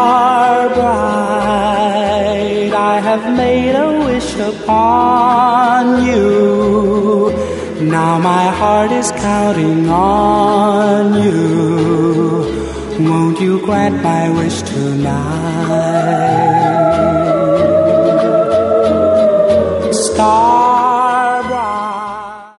are bright. I have made a wish upon you. Now my heart is counting on you. Won't you grant my wish tonight?